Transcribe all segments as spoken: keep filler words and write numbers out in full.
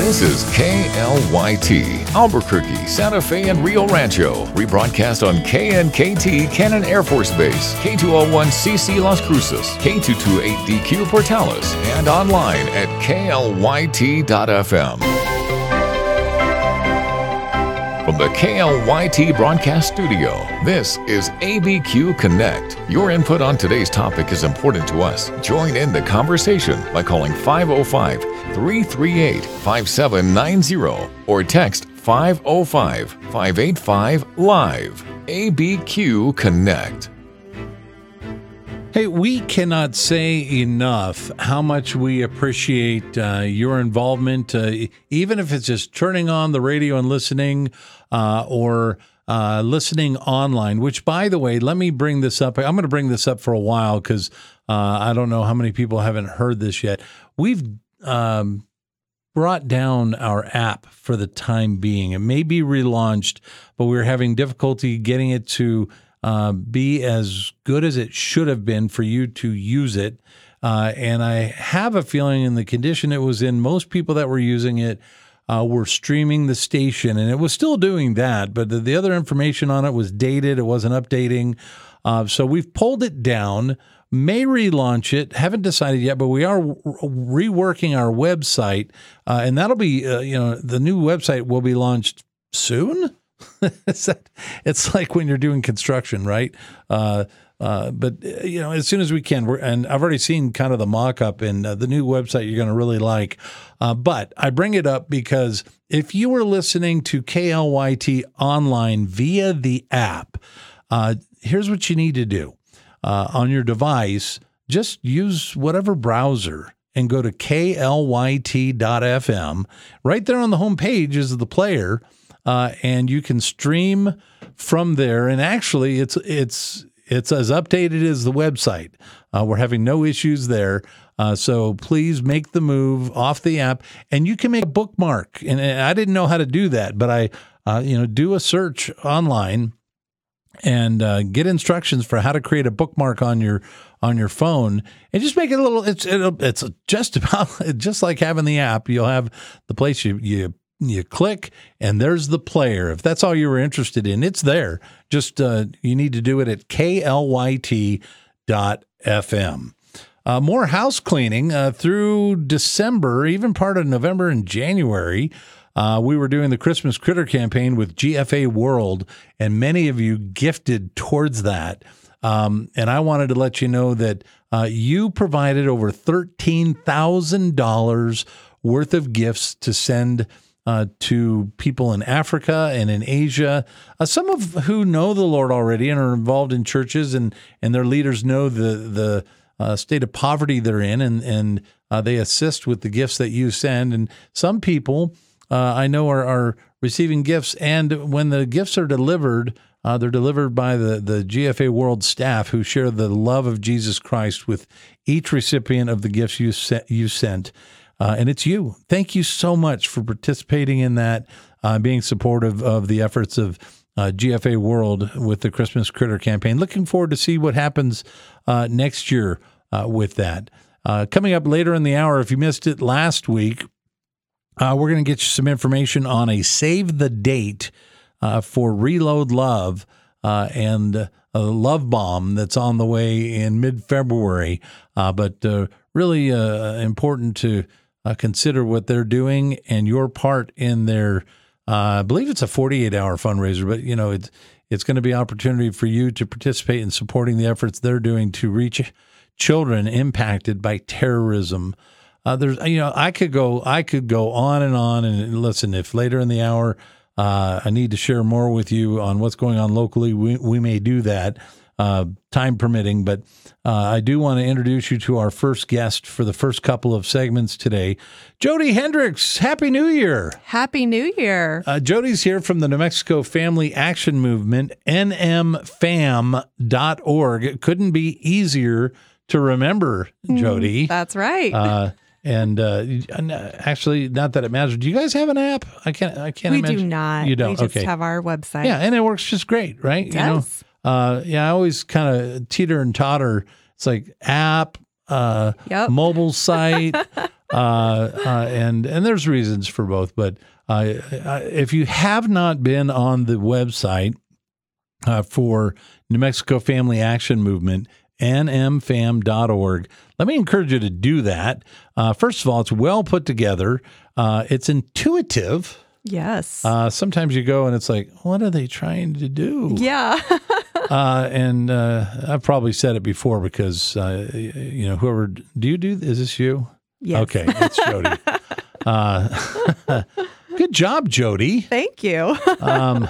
This is K L Y T, Albuquerque, Santa Fe, and Rio Rancho. Rebroadcast on K N K T, Cannon Air Force Base, K two oh one C C Las Cruces, K two twenty-eight D Q Portales, and online at K L Y T dot F M. From the K L Y T Broadcast Studio, this is A B Q Connect. Your input on today's topic is important to us. Join in the conversation by calling five oh five, three three eight, five seven nine zero or text five oh five, five eight five, LIVE. A B Q Connect. Hey, we cannot say enough how much we appreciate uh, your involvement, uh, even if it's just turning on the radio and listening uh, or uh, listening online, which, by the way, let me bring this up. I'm going to bring this up for a while because uh, I don't know how many people haven't heard this yet. We've um, brought down our app for the time being. It may be relaunched, but we're having difficulty getting it to Uh, be as good as it should have been for you to use it. Uh, and I have a feeling in the condition it was in, most people that were using it uh, were streaming the station, and it was still doing that, but the, the other information on it was dated. It wasn't updating. Uh, so we've pulled it down, may relaunch it, haven't decided yet, but we are re- reworking our website, uh, and that'll be, uh, you know, the new website will be launched soon. It's like when you're doing construction, right? Uh, uh, but, you know, as soon as we can, we're, and I've already seen kind of the mock-up, and uh, the new website you're going to really like. Uh, but I bring it up because if you were listening to K L Y T online via the app, uh, here's what you need to do. Uh, on your device, just use whatever browser and go to K L Y T dot F M. Right there on the home page is the player. Uh, and you can stream from there. And actually, it's it's it's as updated as the website. Uh, we're having no issues there. Uh, so please make the move off the app, and you can make a bookmark. And, and I didn't know how to do that, but I, uh, you know, do a search online and uh, get instructions for how to create a bookmark on your on your phone, and just make it a little. It's it'll, it's just about just like having the app. You'll have the place you you. You click, and there's the player. If that's all you were interested in, it's there. Just uh, you need to do it at K L Y T dot F M. Uh, more house cleaning uh, through December, even part of November and January. Uh, we were doing the Christmas Critter campaign with G F A World, and many of you gifted towards that. Um, and I wanted to let you know that uh, you provided over thirteen thousand dollars worth of gifts to send Uh, to people in Africa and in Asia, uh, some of who know the Lord already and are involved in churches, and and their leaders know the the uh, state of poverty they're in, and and uh, they assist with the gifts that you send. And some people uh, I know are, are receiving gifts, and when the gifts are delivered, uh, they're delivered by the the G F A World staff who share the love of Jesus Christ with each recipient of the gifts you sent, you sent. Uh, and it's you. Thank you so much for participating in that, uh, being supportive of the efforts of uh, G F A World with the Christmas Critter campaign. Looking forward to see what happens uh, next year uh, with that. Uh, coming up later in the hour, if you missed it last week, uh, we're going to get you some information on a save the date uh, for Reload Love uh, and a love bomb that's on the way in mid-February. Uh, but uh, really uh, important to Uh, consider what they're doing and your part in their, uh, I believe it's a forty-eight hour fundraiser, but, you know, it's, it's going to be an opportunity for you to participate in supporting the efforts they're doing to reach children impacted by terrorism. Uh, there's, you know, I could go, I could go on and on. And listen, if later in the hour uh, I need to share more with you on what's going on locally, we, we may do that, uh, time permitting. But Uh, I do want to introduce you to our first guest for the first couple of segments today. Jody Hendricks, Happy New Year. Happy New Year. Uh, Jody's here from the New Mexico Family Action Movement, N M fam dot org. It couldn't be easier to remember, Jody. Mm, that's right. Uh, and uh, actually, not that it matters. Do you guys have an app? I can't. I can't we imagine. do not. You don't. We just okay. have our website. Yeah, and it works just great, right? It you know. does. Uh, yeah, I always kind of teeter and totter. It's like app, uh, Yep. mobile site, uh, uh, and and there's reasons for both. But uh, if you have not been on the website uh, for New Mexico Family Action Movement, N M fam dot org, let me encourage you to do that. Uh, first of all, it's well put together. Uh, it's intuitive. Yes. Uh, sometimes you go and it's like, what are they trying to do? Yeah. uh, and uh, I've probably said it before because, uh, you know, whoever, do you do, is this you? Yes. Okay, it's Jody. uh, good job, Jody. Thank you. um,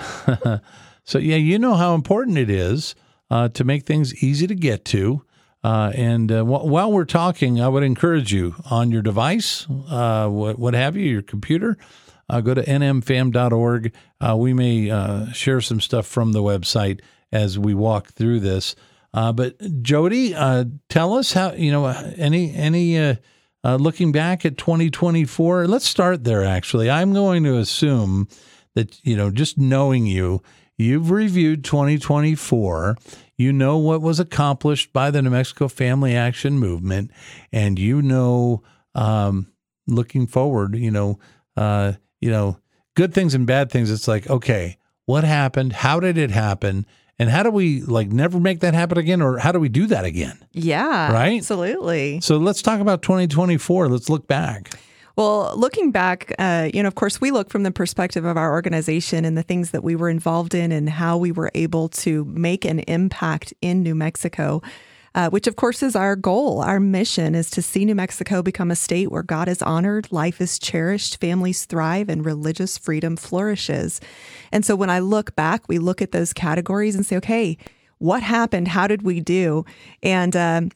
so, yeah, you know how important it is uh, to make things easy to get to. Uh, and uh, w- while we're talking, I would encourage you on your device, uh, what, what have you, your computer, Uh, go to N M fam dot org. Uh, we may uh, share some stuff from the website as we walk through this. Uh, but Jody, uh, tell us how, you know, any, any uh, uh, looking back at twenty twenty-four, let's start there actually. I'm going to assume that, you know, just knowing you, you've reviewed twenty twenty-four, you know what was accomplished by the New Mexico Family Action Movement, and you know, um, looking forward, you know, uh, you know, good things and bad things. It's like, okay, what happened? How did it happen? And how do we like never make that happen again? Or how do we do that again? Yeah, right. Absolutely. So let's talk about twenty twenty-four. Let's look back. Well, looking back, uh, you know, of course, we look from the perspective of our organization and the things that we were involved in and how we were able to make an impact in New Mexico. Uh, which, of course, is our goal. Our mission is to see New Mexico become a state where God is honored, life is cherished, families thrive, and religious freedom flourishes. And so when I look back, we look at those categories and say, okay, what happened? How did we do? And um,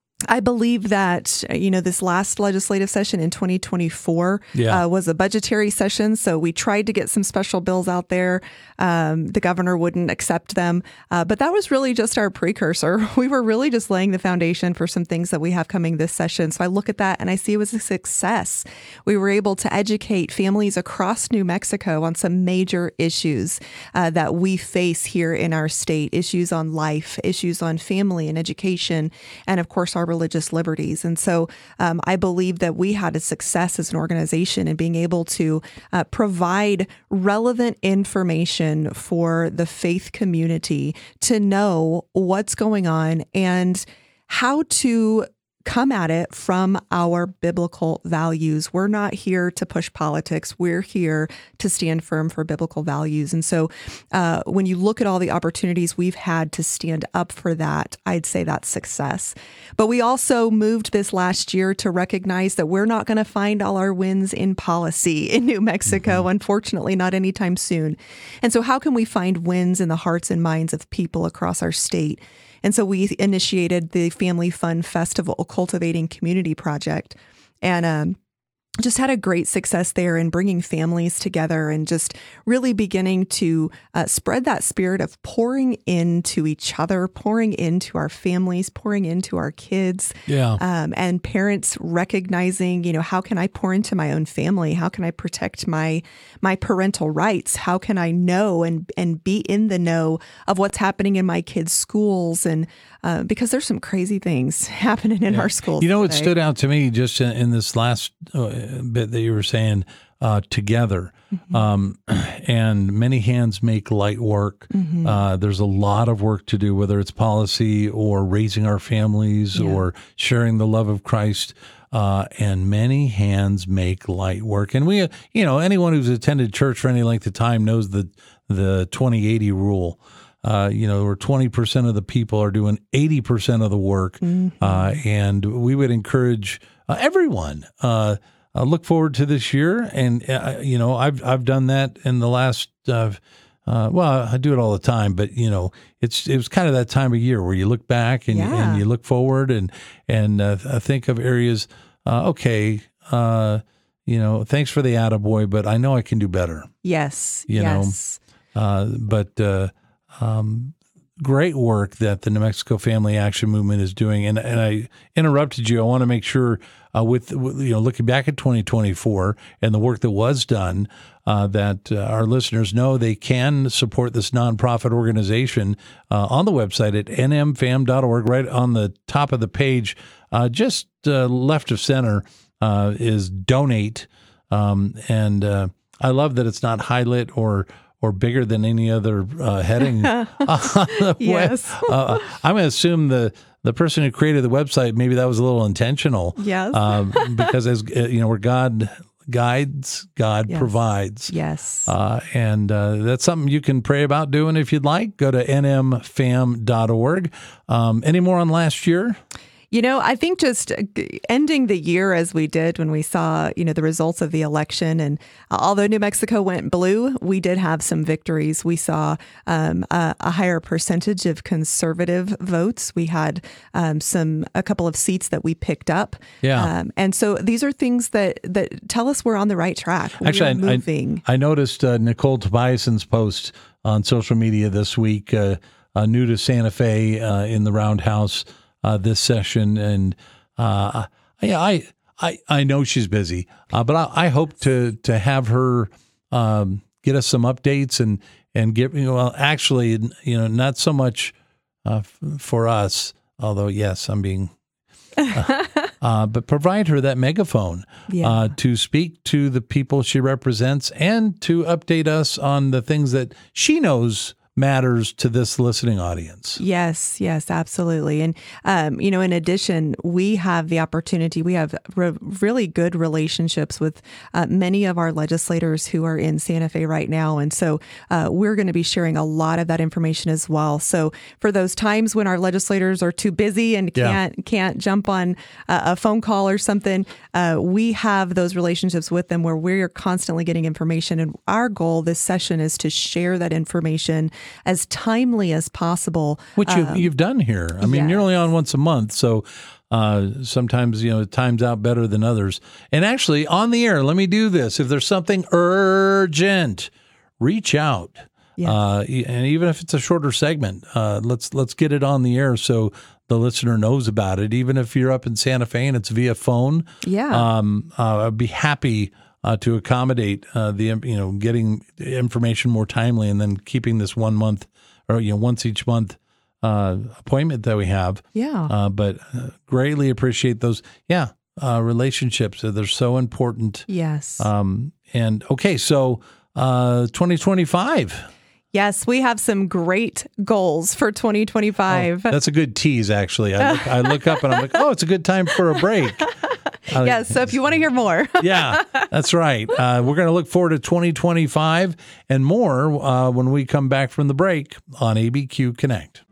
I believe that, you know, this last legislative session in twenty twenty-four yeah. uh, was a budgetary session. So we tried to get some special bills out there. Um, the governor wouldn't accept them. Uh, but that was really just our precursor. We were really just laying the foundation for some things that we have coming this session. So I look at that and I see it was a success. We were able to educate families across New Mexico on some major issues uh, that we face here in our state, issues on life, issues on family and education, and of course, our religious liberties. And so um, I believe that we had a success as an organization in being able to uh, provide relevant information for the faith community to know what's going on and how to come at it from our biblical values. We're not here to push politics. We're here to stand firm for biblical values. And so uh, when you look at all the opportunities we've had to stand up for that, I'd say that's success. But we also moved this last year to recognize that we're not going to find all our wins in policy in New Mexico, mm-hmm. unfortunately, not anytime soon. And so how can we find wins in the hearts and minds of people across our state? And so we initiated the Family Fun Festival Cultivating Community Project, and um, just had a great success there in bringing families together and just really beginning to uh, spread that spirit of pouring into each other, pouring into our families, pouring into our kids. Yeah. Um, and parents recognizing, you know, how can I pour into my own family? How can I protect my my parental rights? How can I know and and be in the know of what's happening in my kids' schools? And uh, because there's some crazy things happening in yeah. our schools. You know, today. What stood out to me just in, in this last uh, bit that you were saying, uh, together, mm-hmm. um, and many hands make light work. Mm-hmm. Uh, there's a lot of work to do, whether it's policy or raising our families yeah. or sharing the love of Christ. Uh, and many hands make light work. And we, you know, anyone who's attended church for any length of time knows the the twenty eighty rule. Uh, you know, where twenty percent of the people are doing eighty percent of the work. Mm-hmm. Uh, and we would encourage uh, everyone, uh, uh, look forward to this year. And, uh, you know, I've, I've done that in the last, uh, uh, well, I do it all the time, but, you know, it's, it was kind of that time of year where you look back and, yeah. and you look forward and, and uh, think of areas, uh, okay, uh, you know, thanks for the attaboy, but I know I can do better. Yes. You yes. know, uh, but, uh, Um, great work that the New Mexico Family Action Movement is doing. And, and I interrupted you. I want to make sure uh, with, with, you know, looking back at twenty twenty-four and the work that was done, uh, that uh, our listeners know they can support this nonprofit organization uh, on the website at N M fam dot org, right on the top of the page, uh, just uh, left of center. uh, is donate. Um, and uh, I love that it's not highlight or or bigger than any other uh, heading on the Yes. web. Uh, I'm going to assume the the person who created the website, maybe that was a little intentional. Yes. Um, because as uh, you know, where God guides, God Yes. provides. Yes. Uh, and uh, that's something you can pray about doing if you'd like. Go to n m fam dot org. Um, any more on last year? You know, I think just ending the year as we did when we saw, you know, the results of the election. And although New Mexico went blue, we did have some victories. We saw um, a, a higher percentage of conservative votes. We had um, some a couple of seats that we picked up. Yeah. Um, and so these are things that, that tell us we're on the right track. We Actually, are I, moving. I, I noticed uh, Nicole Tobiason's post on social media this week, uh, uh, new to Santa Fe uh, in the Roundhouse uh, this session. And uh, yeah, I, I, I know she's busy, uh, but I, I hope to to have her um, get us some updates and, and get, you know, well, actually, you know, not so much uh, f- for us, although, yes, I'm being... Uh, uh, but provide her that megaphone Yeah. uh, to speak to the people she represents and to update us on the things that she knows matters to this listening audience. Yes, yes, absolutely. And, um, you know, in addition, we have the opportunity, we have re- really good relationships with uh, many of our legislators who are in Santa Fe right now. And so uh, we're going to be sharing a lot of that information as well. So for those times when our legislators are too busy and Yeah. can't can't jump on a, a phone call or something, uh, we have those relationships with them where we're constantly getting information. And our goal this session is to share that information as timely as possible. Which you've, you've done here. I mean, yes. you're only on once a month, so uh, sometimes, you know, it times out better than others. And actually, on the air, let me do this. If there's something urgent, reach out. Yeah. Uh, and even if it's a shorter segment, uh, let's let's get it on the air so the listener knows about it. Even if you're up in Santa Fe and it's via phone, Yeah. um, uh, I'd be happy uh, to accommodate uh, the you know getting information more timely and then keeping this one month or you know once each month uh, appointment that we have. Yeah. Uh, but uh, greatly appreciate those. Yeah, uh, relationships. They're so important. Yes. Um, and okay, so uh, twenty twenty-five. Yes, we have some great goals for twenty twenty-five. Oh, that's a good tease, actually. I look, I look up and I'm like, oh, it's a good time for a break. Uh, yes, so if you want to hear more. yeah, that's right. Uh, we're going to look forward to twenty twenty-five and more uh, when we come back from the break on A B Q Connect.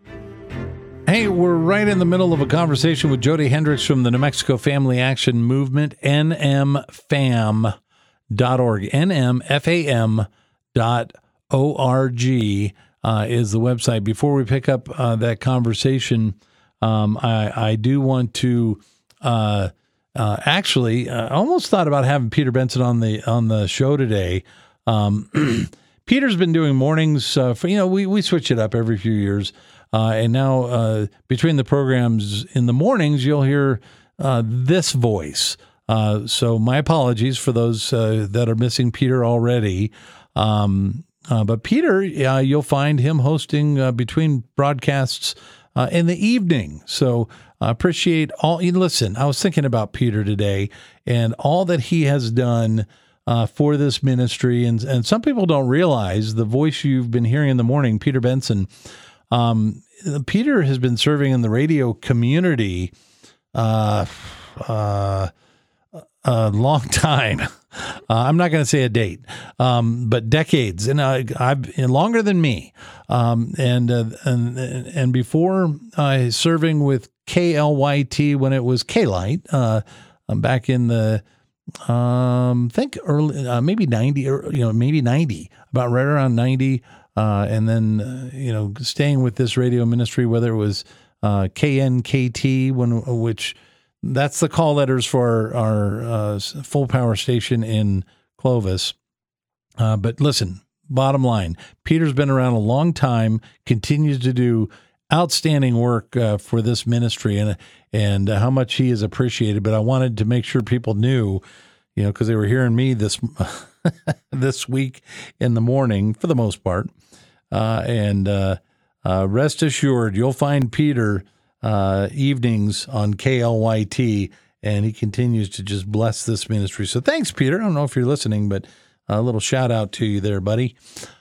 Hey, we're right in the middle of a conversation with Jody Hendricks from the New Mexico Family Action Movement, N M fam dot org. N M F A M dot org uh, is the website. Before we pick up uh, that conversation, um, I, I do want to uh, uh, actually, I almost thought about having Peter Benson on the on the show today. Um, Peter's been doing mornings uh, for, you know, we, we switch it up every few years. Uh, and now uh, between the programs in the mornings, you'll hear uh, this voice. Uh, so my apologies for those uh, that are missing Peter already. Um, uh, but Peter, uh, you'll find him hosting uh, between broadcasts uh, in the evening. So I appreciate all. You listen, I was thinking about Peter today and all that he has done uh, for this ministry. And, and some people don't realize the voice you've been hearing in the morning, Peter Benson. Um, Peter has been serving in the radio community uh, uh, a long time. Uh, I'm not going to say a date, um, but decades, and uh, I've and longer than me. Um, and uh, and and before uh, serving with K L Y T when it was K-Lite, uh, back in the um, think early uh, maybe ninety or you know maybe ninety, about right around ninety. Uh, and then, uh, you know, staying with this radio ministry, whether it was uh, K N K T, when which that's the call letters for our, our uh, full power station in Clovis. Uh, but listen, bottom line, Peter's been around a long time, continues to do outstanding work uh, for this ministry, and and uh, how much he is appreciated. But I wanted to make sure people knew, you know, because they were hearing me this this week in the morning for the most part. Uh, and uh, uh, rest assured, you'll find Peter uh, evenings on K L Y T and he continues to just bless this ministry. So thanks, Peter. I don't know if you're listening, but a little shout out to you there, buddy.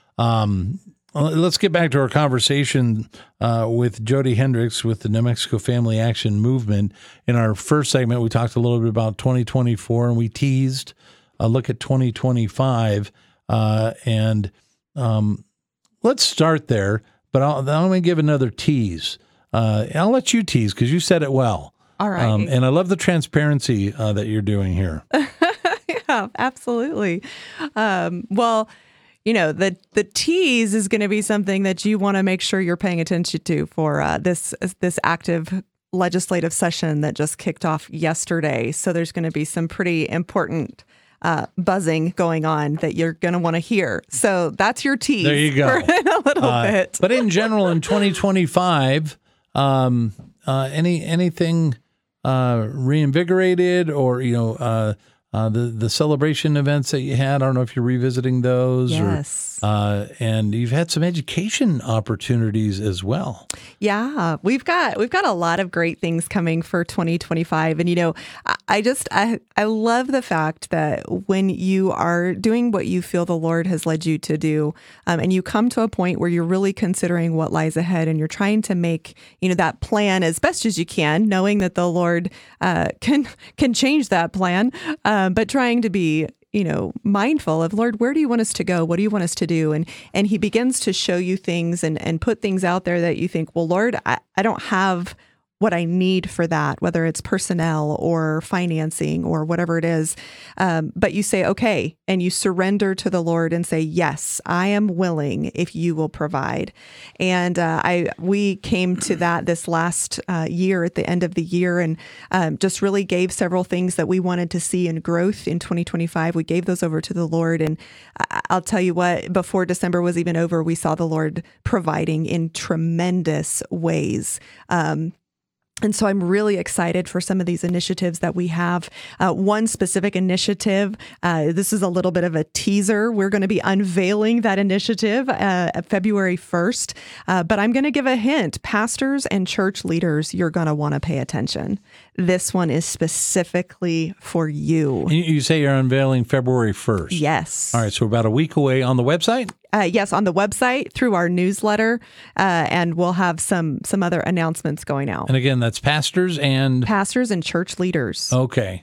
Um, let's get back to our conversation uh, with Jody Hendricks with the New Mexico Family Action Movement. In our first segment, we talked a little bit about twenty twenty-four, and we teased a look at twenty twenty-five. Uh, and um, let's start there, but I'll, I'm going to give another tease. Uh, I'll let you tease because you said it well. All right. Um, and I love the transparency uh, that you're doing here. Yeah, absolutely. Um, well, you know, the the tease is going to be something that you want to make sure you're paying attention to for uh, this this active legislative session that just kicked off yesterday. So there's going to be some pretty important uh, buzzing going on that you're going to want to hear. So that's your tease. There you go. For a little uh, bit. But in general, in twenty twenty-five, um, uh, any anything uh, reinvigorated, or you know, uh, uh, the the celebration events that you had? I don't know if you're revisiting those. Yes. Or, uh, and you've had some education opportunities as well. Yeah, we've got we've got a lot of great things coming for twenty twenty-five, and you know, I, I just I I love the fact that when you are doing what you feel the Lord has led you to do, um, and you come to a point where you're really considering what lies ahead, and you're trying to make you know that plan as best as you can, knowing that the Lord uh, can can change that plan, um, but trying to be you know, mindful of, Lord, where do you want us to go? What do you want us to do? And and he begins to show you things and, and put things out there that you think, well, Lord, I, I don't have what I need for that, whether it's personnel or financing or whatever it is. Um, but you say, okay, and you surrender to the Lord and say, yes, I am willing if you will provide. And uh, I we came to that this last uh, year at the end of the year and um, just really gave several things that we wanted to see in growth in twenty twenty-five. We gave those over to the Lord. And I- I'll tell you what, before December was even over, we saw the Lord providing in tremendous ways. Um, And so I'm really excited for some of these initiatives that we have. Uh, one specific initiative, uh, this is a little bit of a teaser. We're going to be unveiling that initiative uh, February first. Uh, but I'm going to give a hint. Pastors and church leaders, you're going to want to pay attention. This one is specifically for you. And you say you're unveiling February first. Yes. All right, so about a week away on the website? Uh, yes, on the website, through our newsletter, uh, and we'll have some some other announcements going out. And again, that's pastors and... Pastors and church leaders. Okay.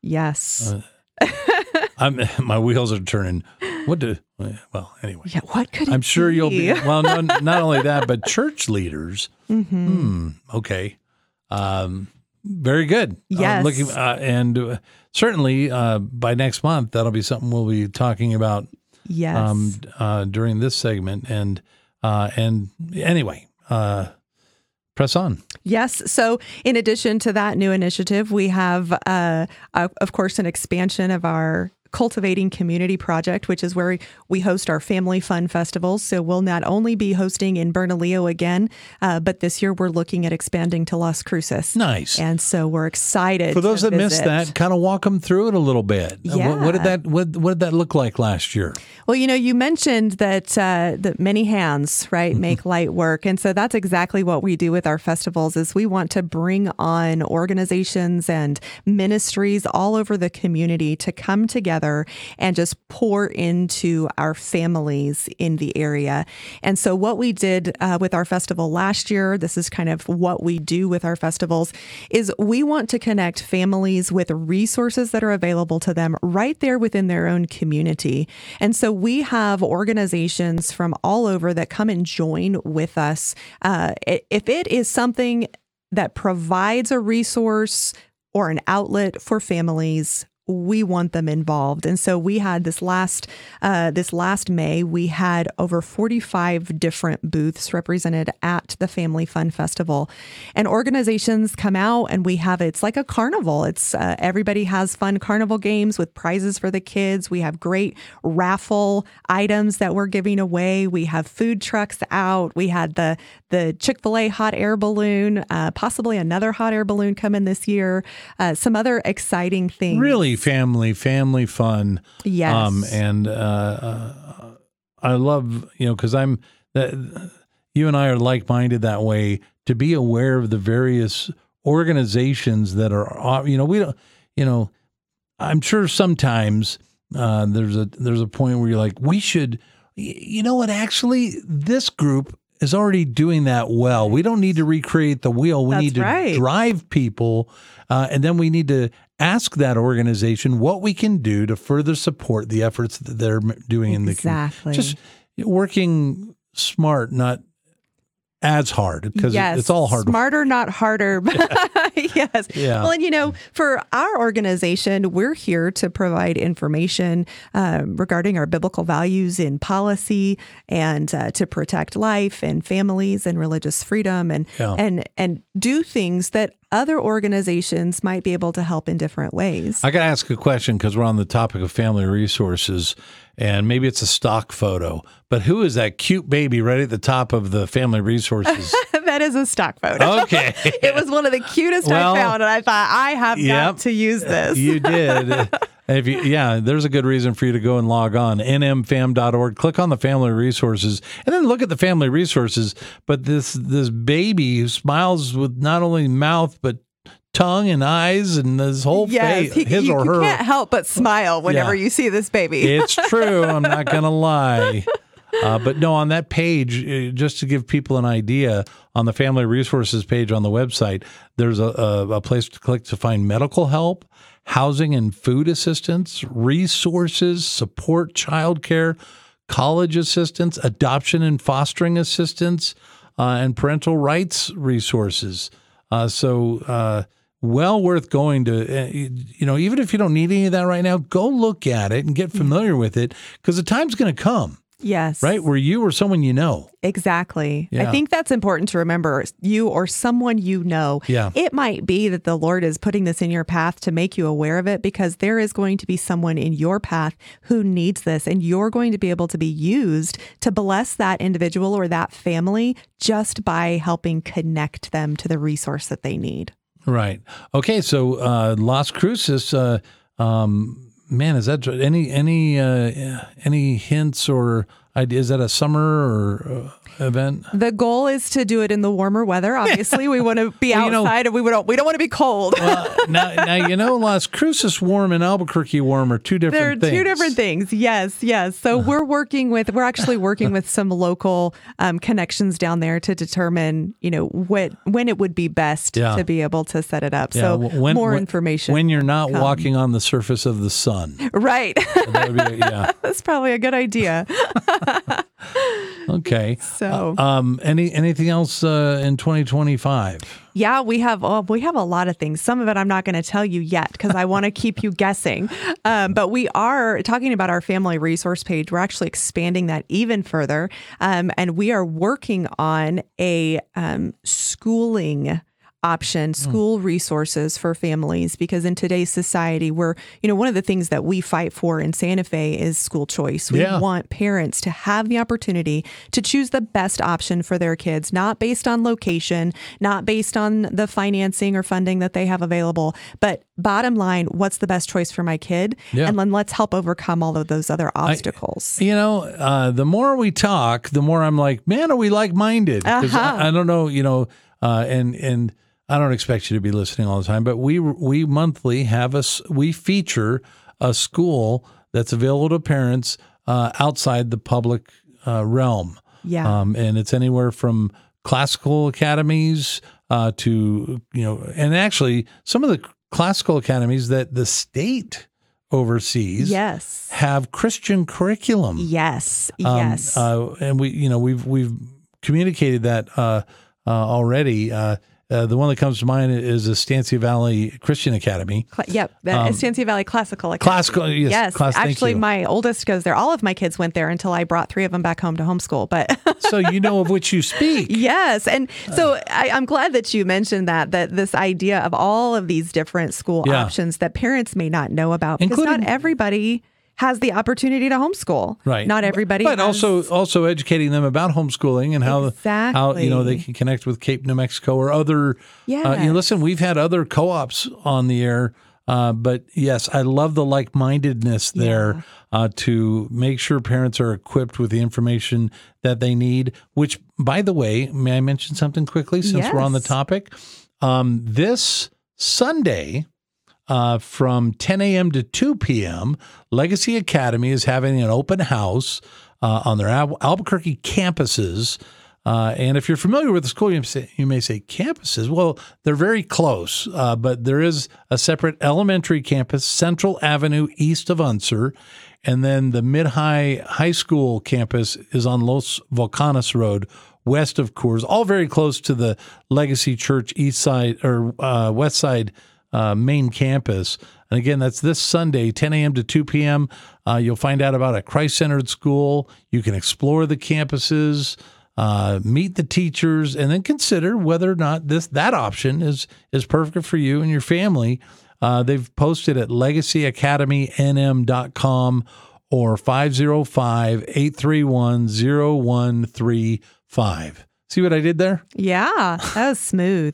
Yes. Uh, I'm, my wheels are turning. What do... Well, anyway. Yeah, what could it I'm sure be? you'll be... Well, no, not only that, but church leaders. Mm-hmm. Hmm, okay. Um, very good. Yes. Uh, looking, uh, and uh, certainly uh, by next month, that'll be something we'll be talking about Yes. um, uh, during this segment. And uh, and anyway, uh, press on. Yes. So in addition to that new initiative, we have, uh, uh, of course, an expansion of our Cultivating Community Project, which is where we host our family fun festivals. So we'll not only be hosting in Bernalillo again, uh, but this year we're looking at expanding to Las Cruces. Nice. And so we're excited. For those to that missed visit. that, kind of walk them through it a little bit. Yeah. What, what did that what, what did that look like last year? Well, you know, you mentioned that uh, that many hands, right, make light work, and so that's exactly what we do with our festivals. Is we want to bring on organizations and ministries all over the community to come together and just pour into our families in the area. And so what we did uh, with our festival last year, this is kind of what we do with our festivals, is we want to connect families with resources that are available to them right there within their own community. And so we have organizations from all over that come and join with us. Uh, if it is something that provides a resource or an outlet for families, we want them involved. And so we had this last uh, this last May, we had over forty-five different booths represented at the Family Fun Festival. And organizations come out and we have, it's like a carnival. It's uh, everybody has fun carnival games with prizes for the kids. We have great raffle items that we're giving away. We have food trucks out. We had the, the Chick-fil-A hot air balloon, uh, possibly another hot air balloon coming this year. Uh, some other exciting things. Really family, family fun. Yes. Um, and uh, uh, I love, you know, because I'm, uh, you and I are like-minded that way, to be aware of the various organizations that are, you know, we don't, you know, I'm sure sometimes uh, there's a there's a point where you're like, we should, you know what, actually, this group is already doing that well. We don't need to recreate the wheel. We That's need to right. drive people, uh, and then we need to ask that organization what we can do to further support the efforts that they're doing in the community. Exactly. Just working smart, not as hard, because yes. it's all hard. Smarter, not harder. Yes. Yeah. Well, and you know, for our organization, we're here to provide information um, regarding our biblical values in policy and uh, to protect life and families and religious freedom and Yeah. and and do things that other organizations might be able to help in different ways. I got to ask a question because we're on the topic of family resources, and maybe it's a stock photo, but who is that cute baby right at the top of the family resources? That is a stock photo. Okay. It was one of the cutest Well, I found, and I thought, I have yep. got to use this. You did. If you, yeah, there's a good reason for you to go and log on, n m fam dot org. Click on the family resources, and then look at the family resources. But this this baby who smiles with not only mouth but tongue and eyes and his whole Yes, face, he, his you, or you her. can't help but smile whenever Yeah. you see this baby. It's true. I'm not going to lie. Uh, but no, on that page, uh, just to give people an idea, on the family resources page on the website, there's a, a, a place to click to find medical help, housing and food assistance, resources, support, childcare, college assistance, adoption and fostering assistance, uh, and parental rights resources. Uh, so, uh, well worth going to, uh, you know, even if you don't need any of that right now, go look at it and get familiar with it, because the time's going to come, Yes. right, where you or someone you know. Exactly. Yeah. I think that's important to remember. You or someone you know. Yeah. It might be that the Lord is putting this in your path to make you aware of it, because there is going to be someone in your path who needs this, and you're going to be able to be used to bless that individual or that family just by helping connect them to the resource that they need. Right. Okay. So uh, Las Cruces, uh, um, man, is that any any uh, any hints or idea? Is that a summer or uh, event? The goal is to do it in the warmer weather. Obviously, we want to be Well, you know- outside, and we don't we don't want to be cold. Well, now, now you know Las Cruces warm and Albuquerque warm are two different They're things. two different things. Yes, yes. So we're working with, we're actually working with some local um, connections down there to determine, you know, what when it would be best Yeah. to be able to set it up. Yeah, so when- more when- information. when you're not come. walking on the surface of the sun. Right. That would be, yeah. That's probably a good idea. Okay. So- Uh, um, any anything else uh, in twenty twenty-five? Yeah, we have oh, we have a lot of things. Some of it I'm not going to tell you yet because I want to keep you guessing. Um, but we are talking about our family resource page. We're actually expanding that even further, um, and we are working on a um, schooling option, school resources for families, because in today's society, we're, you know, one of the things that we fight for in Santa Fe is school choice. We Yeah. want parents to have the opportunity to choose the best option for their kids, not based on location, not based on the financing or funding that they have available, but bottom line, what's the best choice for my kid? Yeah. And then let's help overcome all of those other obstacles. You know, uh, the more we talk, the more I'm like, man, are we like-minded? 'Cause Uh-huh. I, I don't know, you know, uh, and and I don't expect you to be listening all the time, but we we monthly have us we feature a school that's available to parents uh, outside the public uh, realm. Yeah. Um, and it's anywhere from classical academies uh, to, you know, and actually some of the classical academies that the state oversees Yes. have Christian curriculum. Yes. Um, Yes. Uh, and we, you know, we've we've communicated that uh, uh, already. Uh, uh, the one that comes to mind is Estancia Valley Christian Academy. Cla- yep. The um, Estancia Valley Classical Academy. Classical, yes. Yes, class, thank actually, you. my oldest goes there. All of my kids went there until I brought three of them back home to homeschool. But So you know of which you speak. yes, and so I, I'm glad that you mentioned that that this idea of all of these different school Yeah. options that parents may not know about, because Including- not everybody has the opportunity to homeschool. Right. Not everybody. But has- also also educating them about homeschooling and how how you know they Exactly. can connect with Cape New Mexico or other. Uh, you know, Yes. listen, we've had other co-ops on the air, uh, but yes, I love the like-mindedness there uh, to make sure parents are equipped with the information that they need. Which, by the way, may I mention something quickly since we're on the Yes. topic? Um, this Sunday, uh, from ten a.m. to two p.m., Legacy Academy is having an open house uh, on their Al- Albuquerque campuses. Uh, and if you're familiar with the school, you may say, you may say campuses. Well, they're very close, uh, but there is a separate elementary campus, Central Avenue, east of Unser. And then the Mid-High High School campus is on Los Volcanes Road, west of Coors, all very close to the Legacy Church east side or uh, west side uh, main campus. And again, that's this Sunday, ten a.m. to two p.m. Uh, you'll find out about a Christ-centered school. You can explore the campuses, uh, meet the teachers, and then consider whether or not this that option is is perfect for you and your family. Uh, they've posted at legacy academy n m dot com or five oh five, eight three one, oh one three five. See what I did there? Yeah, that was smooth.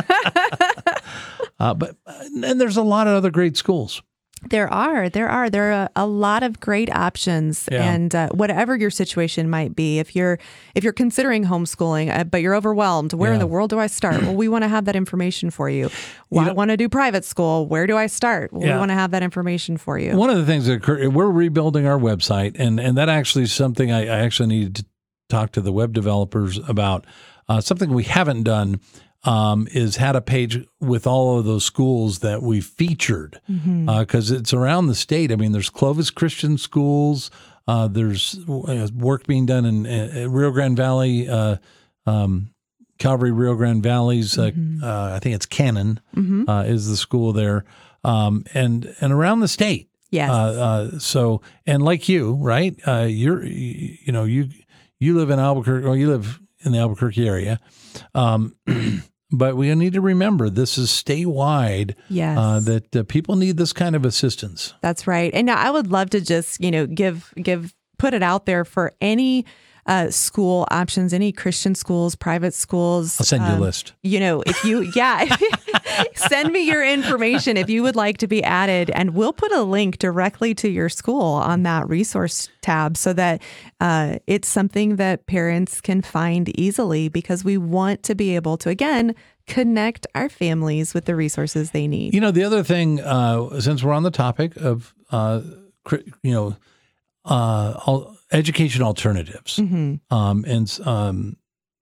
uh, but and there's a lot of other great schools. There are, there are, there are a, a lot of great options, Yeah. and uh, whatever your situation might be, if you're if you're considering homeschooling, uh, but you're overwhelmed, where Yeah. in the world do I start? Well, we want to have that information for you. Well, You I know- want to do private school. Where do I start? Well, Yeah. we want to have that information for you. One of the things that occur, we're rebuilding our website, and, and that actually is something I, I actually needed to talk to the web developers about. Uh, something we haven't done um, is had a page with all of those schools that we featured, because uh, it's around the state. I mean, there's Clovis Christian schools. Uh, there's uh, work being done in, in Rio Grande Valley, uh, um, Calvary, Rio Grande Valley's. Uh, uh, I think it's Cannon uh, is the school there, um, and and around the state. Yes. Uh, uh, so, and like you, right? Uh, you're, you, you know, you you live in Albuquerque, or you live in the Albuquerque area, um, but we need to remember this is statewide. Yes. Uh, that uh, people need this kind of assistance. That's right. And I would love to just, you know, give, give, put it out there for any uh, school options, any Christian schools, private schools. I'll send you a um, list. You know, if you, yeah, send me your information if you would like to be added, and we'll put a link directly to your school on that resource tab so that uh, it's something that parents can find easily, because we want to be able to, again, connect our families with the resources they need. You know, the other thing, uh, since we're on the topic of, uh, cri- you know, uh, all, education alternatives, um, and um,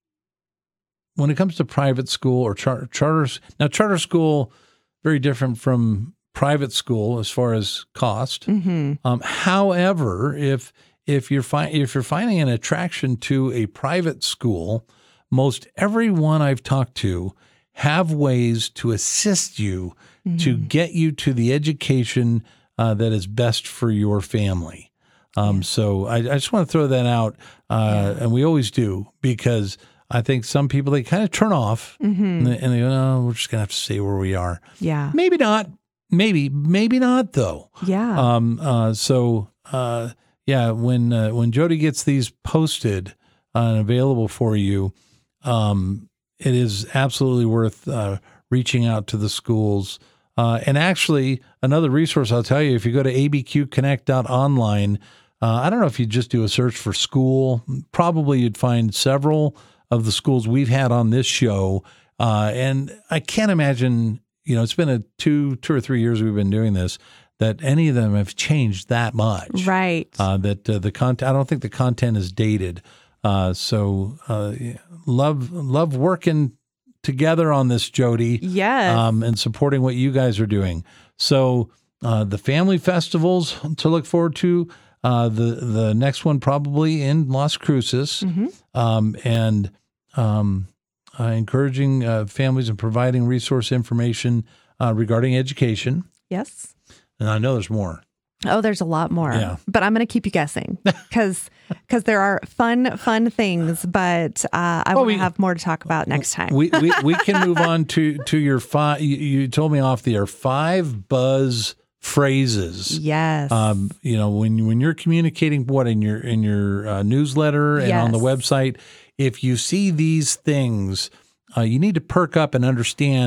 when it comes to private school or char- charters, now charter school, very different from private school as far as cost. Um, however, if if you're fi- if you're finding an attraction to a private school, most everyone I've talked to have ways to assist you to get you to the education uh, that is best for your family. Um, So I, I just want to throw that out, uh, and we always do, because I think some people, they kind of turn off and, they, and they go, no, we're just going to have to stay where we are. Yeah. Maybe not. Maybe, maybe not, though. Yeah. Um, uh, so, uh, yeah, when uh, when Jody gets these posted uh, and available for you, um, it is absolutely worth uh, reaching out to the schools. Uh, and actually, another resource I'll tell you, if you go to a b q connect dot online, uh, I don't know if you just do a search for school, probably you'd find several of the schools we've had on this show. Uh, and I can't imagine, you know, it's been a two, two or three years we've been doing this, that any of them have changed that much. Right. Uh, that uh, the content, I don't think the content is dated. Uh, so uh, love, love working together on this, Jody. Yes. Um, and supporting what you guys are doing. So uh, the family festivals to look forward to. Uh, the the next one probably in Las Cruces, um, and um, uh, encouraging uh, families and providing resource information uh, regarding education. Yes. And I know there's more. Oh, there's a lot more, Yeah. but I'm going to keep you guessing because because there are fun, fun things, but uh, I Well, want we- to have more to talk about next time. We we, we can move on to to your five. You, you told me off the air five buzz phrases. yes. Um, you know, when when you're communicating what in your in your uh, newsletter and on the Yes. website, if you see these things, uh, you need to perk up and understand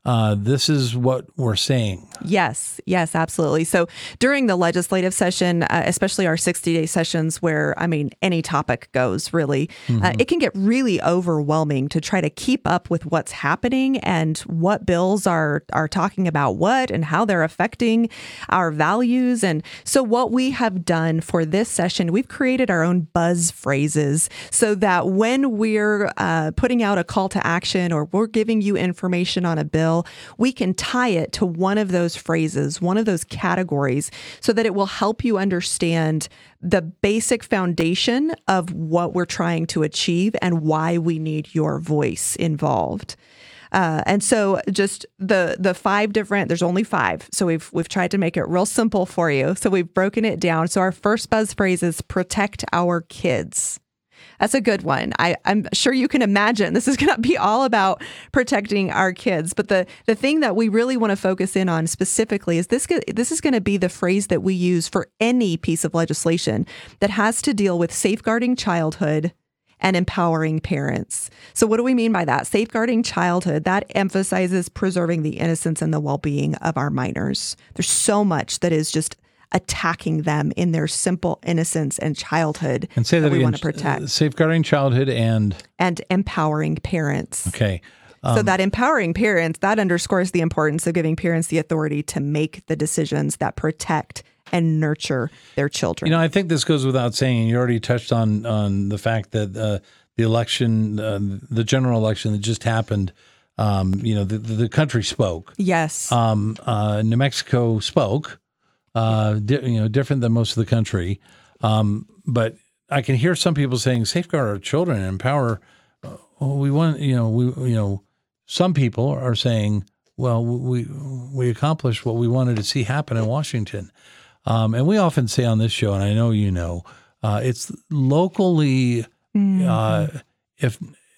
uh, this is what we're saying. Yes, yes, absolutely. So during the legislative session, uh, especially our sixty-day sessions where, I mean, any topic goes really, mm-hmm. uh, it can get really overwhelming to try to keep up with what's happening and what bills are, are talking about what and how they're affecting our values. And so what we have done for this session, we've created our own buzz phrases so that when we're uh, putting out a call to action or we're giving you information on a bill, we can tie it to one of those phrases, one of those categories, so that it will help you understand the basic foundation of what we're trying to achieve and why we need your voice involved. Uh, and so just the the five different, there's only five. So we've we've tried to make it real simple for you. So we've broken it down. So our first buzz phrase is protect our kids. That's a good one. I, I'm sure you can imagine this is going to be all about protecting our kids. But the, the thing that we really want to focus in on specifically is this, this is going to be the phrase that we use for any piece of legislation that has to deal with safeguarding childhood and empowering parents. So what do we mean by that? Safeguarding childhood, that emphasizes preserving the innocence and the well-being of our minors. There's so much that is just attacking them in their simple innocence and childhood and say that, that we again, want to protect. Safeguarding childhood and and empowering parents. Okay. Um, so that empowering parents, that underscores the importance of giving parents the authority to make the decisions that protect and nurture their children. You know, I think this goes without saying. You already touched on on the fact that uh, the election, uh, the general election that just happened, um, you know, the, the country spoke. Yes. Um, uh, New Mexico spoke. Uh, di- you know, different than most of the country. Um, but I can hear some people saying, safeguard our children and empower. Uh, well, we want, you know, we, you know, some people are saying, well, we, we accomplished what we wanted to see happen in Washington. Um, and we often say on this show, and I know, you know, uh, it's locally, mm-hmm. uh, if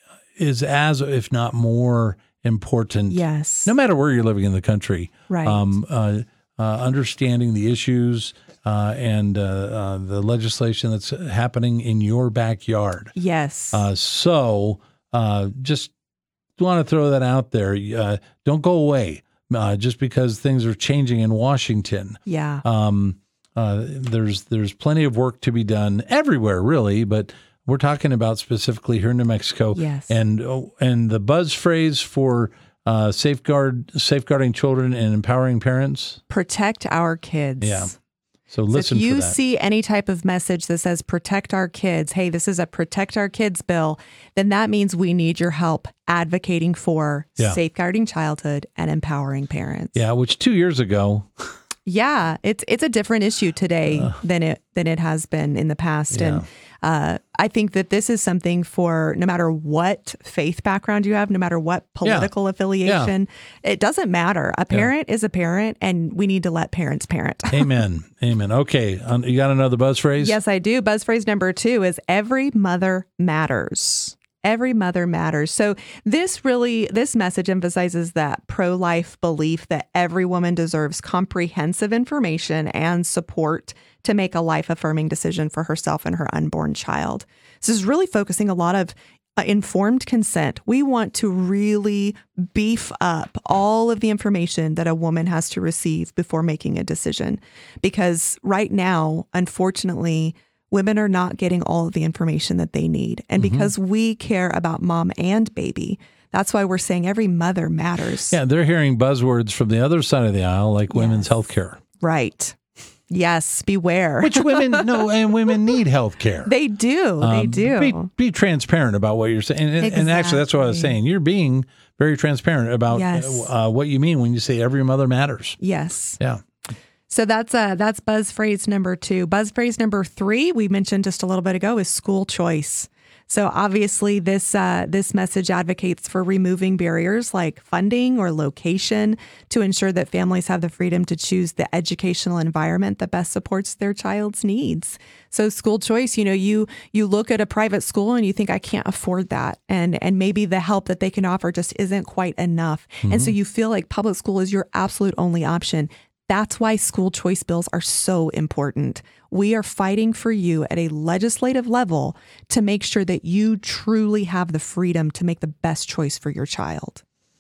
is as, if not more important. Yes. No matter where you're living in the country. Right. Um, uh, Uh, understanding the issues uh, and uh, uh, the legislation that's happening in your backyard. Yes. Uh, so uh, just want to throw that out there. Uh, don't go away uh, just because things are changing in Washington. Yeah. Um, uh, there's there's plenty of work to be done everywhere, really, but we're talking about specifically here in New Mexico. Yes. And and the buzz phrase for Uh, safeguard, safeguarding children and empowering parents. Protect our kids. Yeah. So listen so if you for that. see any type of message that says protect our kids, hey, this is a protect our kids bill, then that means we need your help advocating for yeah. safeguarding childhood and empowering parents. Yeah, which two years ago. Yeah, it's it's a different issue today uh, than it than it has been in the past. Yeah. And uh, I think that this is something for no matter what faith background you have, no matter what political yeah. affiliation, yeah. it doesn't matter. A parent yeah. is a parent, and we need to let parents parent. Amen. Amen. Okay. Um, you got another buzz phrase? Yes, I do. Buzz phrase number two is every mother matters. Every mother matters. So this really, this message emphasizes that pro-life belief that every woman deserves comprehensive information and support to make a life-affirming decision for herself and her unborn child. This is really focusing a lot of uh, informed consent. We want to really beef up all of the information that a woman has to receive before making a decision. Because right now, unfortunately, women are not getting all of the information that they need. And mm-hmm. because we care about mom and baby, that's why we're saying every mother matters. Yeah, they're hearing buzzwords from the other side of the aisle, like yes. women's health care. Right. Yes, beware. Which women, no, and women need health care. They do. Um, they do. Be, be transparent about what you're saying. And, exactly. and actually, that's what I was saying. You're being very transparent about yes. uh, what you mean when you say every mother matters. Yes. Yeah. So that's uh, that's buzz phrase number two. Buzz phrase number three, we mentioned just a little bit ago, is school choice. So obviously this uh, this message advocates for removing barriers like funding or location to ensure that families have the freedom to choose the educational environment that best supports their child's needs. So school choice, you know, you you look at a private school and you think, I can't afford that. And and maybe the help that they can offer just isn't quite enough. Mm-hmm. And so you feel like public school is your absolute only option. That's why school choice bills are so important. We are fighting for you at a legislative level to make sure that you truly have the freedom to make the best choice for your child.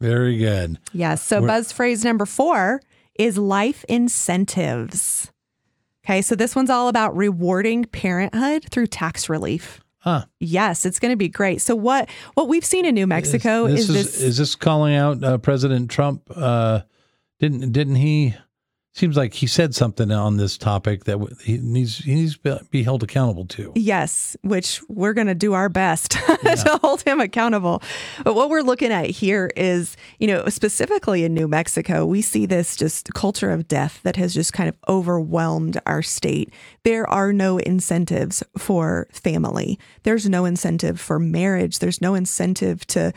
Very good. Yes. So We're- buzz phrase number four is life incentives. Okay. So this one's all about rewarding parenthood through tax relief. Huh. Yes, it's going to be great. So what what we've seen in New Mexico Is, is, this this. is, is this calling out uh, President Trump? Uh, didn't didn't he? Seems like he said something on this topic that he needs he needs to be held accountable to. Yes, which we're going to do our best yeah. to hold him accountable. But what we're looking at here is, you know, specifically in New Mexico, we see this just culture of death that has just kind of overwhelmed our state. There are no incentives for family. There's no incentive for marriage. There's no incentive to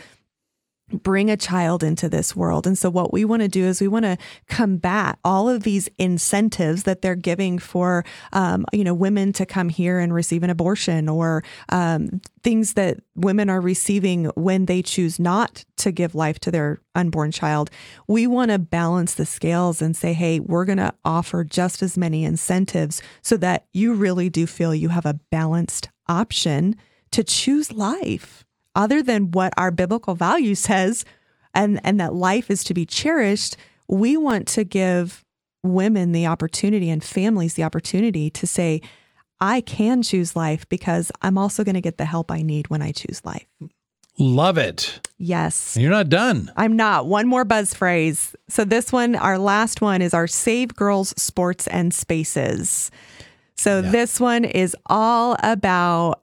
bring a child into this world. And so what we want to do is we want to combat all of these incentives that they're giving for, um, you know, women to come here and receive an abortion, or um, things that women are receiving when they choose not to give life to their unborn child. We want to balance the scales and say, hey, we're going to offer just as many incentives so that you really do feel you have a balanced option to choose life, other than what our biblical value says, and, and that life is to be cherished. We want to give women the opportunity and families the opportunity to say, I can choose life because I'm also going to get the help I need when I choose life. Love it. Yes. You're not done. I'm not. One more buzz phrase. So this one, our last one, is our Save Girls Sports and Spaces. So yeah. This one is all about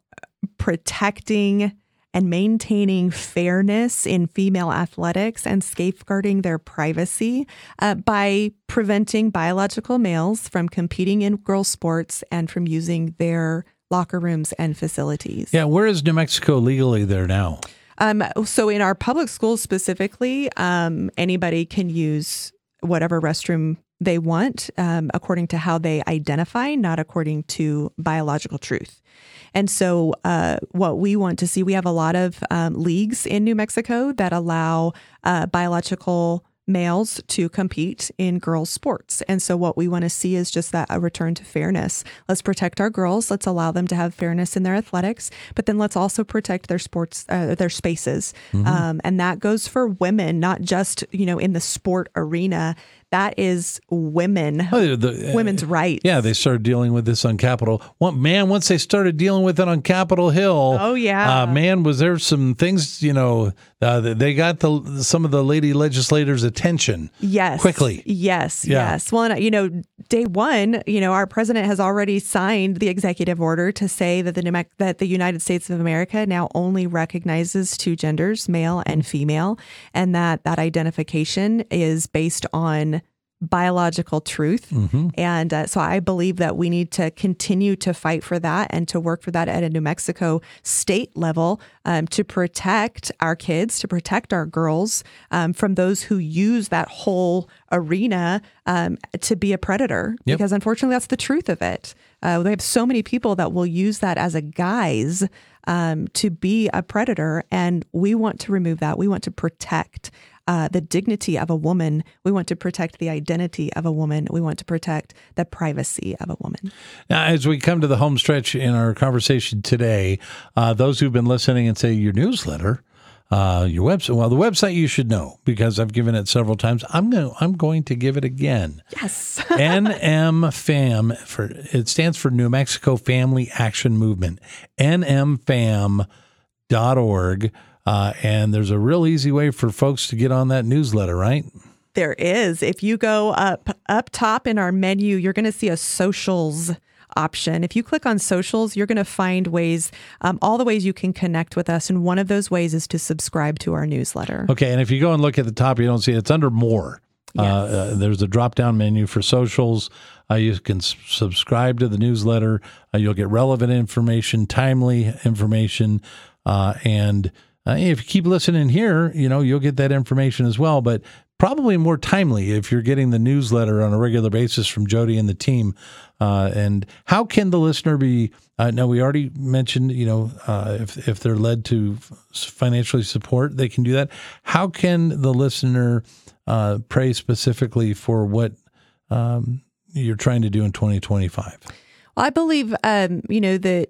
protecting and maintaining fairness in female athletics and safeguarding their privacy uh, by preventing biological males from competing in girls' sports and from using their locker rooms and facilities. Yeah, where is New Mexico legally there now? Um, so in our public schools specifically, um, anybody can use whatever restroom they want um, according to how they identify, not according to biological truth. And so uh, what we want to see, we have a lot of um, leagues in New Mexico that allow uh, biological males to compete in girls' sports. And so what we want to see is just that a return to fairness. Let's protect our girls. Let's allow them to have fairness in their athletics, but then let's also protect their sports, uh, their spaces. Mm-hmm. Um, and that goes for women, not just, you know, in the sport arena. That is women, oh, the, uh, women's rights. Yeah, they started dealing with this on Capitol. Well, man, once they started dealing with it on Capitol Hill, oh yeah, uh, man, was there some things, you know, uh, they got the some of the lady legislators' attention. Yes, quickly. Yes, yeah. yes. Well, and, you know, day one, you know, our president has already signed the executive order to say that the New Me- that the United States of America now only recognizes two genders, male and female, and that that identification is based on biological truth. Mm-hmm. And uh, so I believe that we need to continue to fight for that and to work for that at a New Mexico state level um, to protect our kids, to protect our girls um, from those who use that whole arena um, to be a predator. Yep. Because unfortunately, that's the truth of it. Uh, they have so many people that will use that as a guise um, to be a predator. And we want to remove that. We want to protect Uh, the dignity of a woman. We want to protect the identity of a woman. We want to protect the privacy of a woman. Now, as we come to the home stretch in our conversation today, uh, those who've been listening and say your newsletter, uh, your website, well, the website you should know because I've given it several times. I'm going to, I'm going to give it again. Yes. N M F A M, for, it stands for New Mexico Family Action Movement, N M F A M dot org. Uh, and there's a real easy way for folks to get on that newsletter, right? There is. If you go up up top in our menu, you're going to see a socials option. If you click on socials, you're going to find ways, um, all the ways you can connect with us. And one of those ways is to subscribe to our newsletter. Okay. And if you go and look at the top, you don't see it. It's under more. Yes. Uh, uh, there's a drop-down menu for socials. Uh, you can s- subscribe to the newsletter. Uh, you'll get relevant information, timely information, uh, and Uh, if you keep listening here, you know, you'll get that information as well, but probably more timely if you're getting the newsletter on a regular basis from Jody and the team. Uh, and how can the listener be, uh, now we already mentioned, you know, uh, if, if they're led to financially support, they can do that. How can the listener uh, pray specifically for what um, you're trying to do in twenty twenty-five? Well, I believe, um, you know, that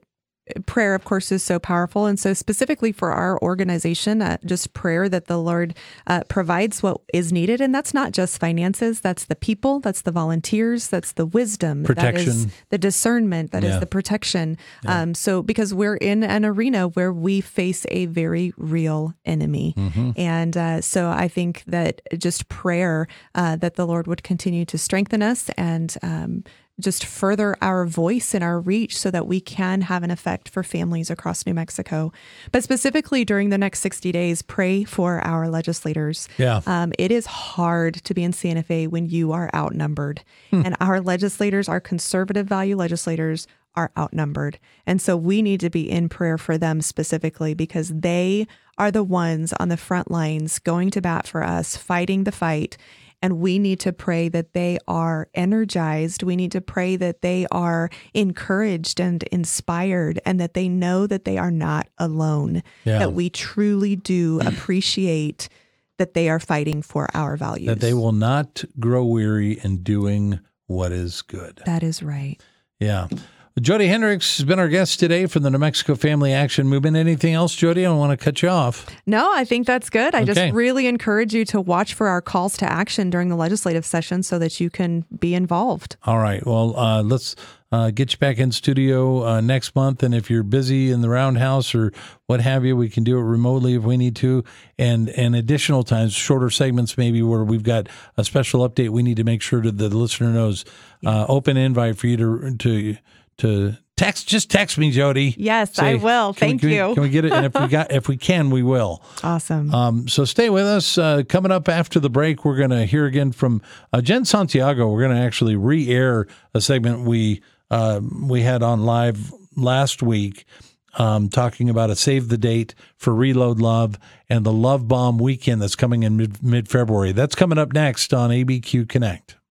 prayer, of course, is so powerful. And so specifically for our organization, uh, just prayer that the Lord uh, provides what is needed. And that's not just finances. That's the people. That's the volunteers. That's the wisdom. Protection. That is the discernment. That Yeah. is the protection. Yeah. Um, so because we're in an arena where we face a very real enemy. Mm-hmm. And uh, so I think that just prayer uh, that the Lord would continue to strengthen us and um, just further our voice and our reach so that we can have an effect for families across New Mexico. But specifically during the next sixty days, pray for our legislators. Yeah. Um, it is hard to be in Santa Fe when you are outnumbered. Hmm. And our legislators, our conservative value legislators, are outnumbered. And so we need to be in prayer for them specifically because they are the ones on the front lines going to bat for us, fighting the fight. And we need to pray that they are energized. We need to pray that they are encouraged and inspired and that they know that they are not alone, Yeah. that we truly do appreciate that they are fighting for our values. That they will not grow weary in doing what is good. That is right. Yeah. Jody Hendricks has been our guest today from the New Mexico Family Action Movement. Anything else, Jody? I don't want to cut you off. No, I think that's good. I Okay. just really encourage you to watch for our calls to action during the legislative session so that you can be involved. All right. Well, uh, let's uh, get you back in studio uh, next month. And if you're busy in the roundhouse or what have you, we can do it remotely if we need to. And and additional times, shorter segments maybe where we've got a special update we need to make sure that the listener knows. Uh, open invite for you to to to text. Just text me, Jody. Yes, I will. Can we- Thank can we- you. Can we get it? And if we got, if we can, we will. Awesome. Um, so stay with us. Uh, coming up after the break, we're going to hear again from uh, Jen Santiago. We're going to actually re-air a segment we uh, we had on live last week, um, talking about a save the date for Reload Love and the Love Bomb weekend that's coming in mid mid February. That's coming up next on A B Q Connect.